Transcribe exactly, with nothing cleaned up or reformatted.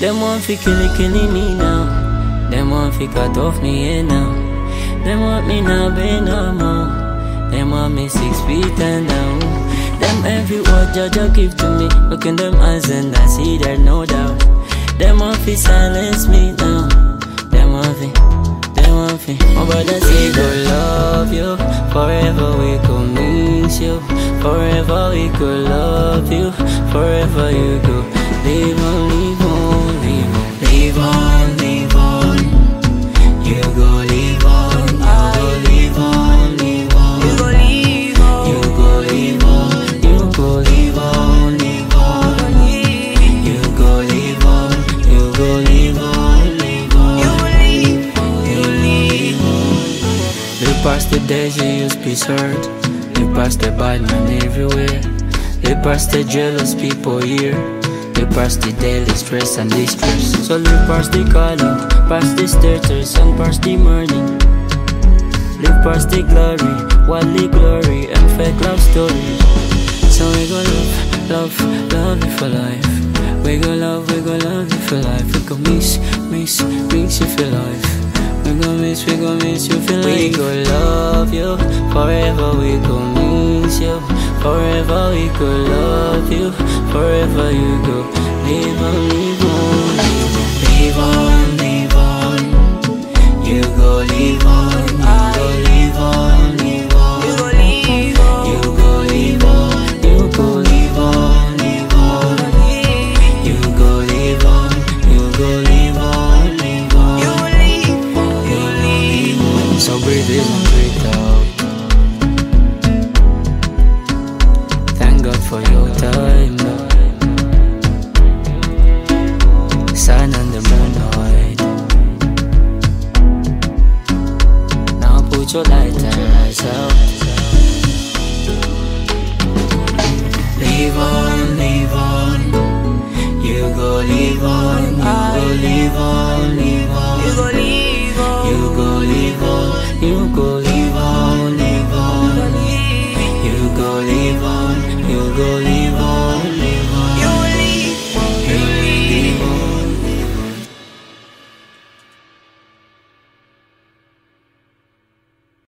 Them want fi kill it, killing me now. Them want fi cut off me head now. Them want me now be no more. Them want me six feet and down. Them every word Jaja give to me. Look in them eyes and I see there no doubt. Them want fi silence me now. Them want fi, them want fi. My brother say we could love you forever, we could miss you forever, we could love you forever, you go live on, live on, live on, live on, live on. You go live on, you go live on, live on. You go live on, you go live on, you go live on, live on. You go live on, you go live on, live on. You live on, you live on. Live past the days you used to be hurt. Live past the bad man everywhere. Live past the jealous people here. Live past the daily stress and distress. So live past the calling, past the status and past the morning. Live past the glory, worldly glory and fake love stories. So we go love, love, love you for life. We go love, we go love you for life. We go miss, miss, miss you for life. We go miss, we go miss you for life. We go love you forever, we go miss you forever, we go love you forever, you go live on, live on.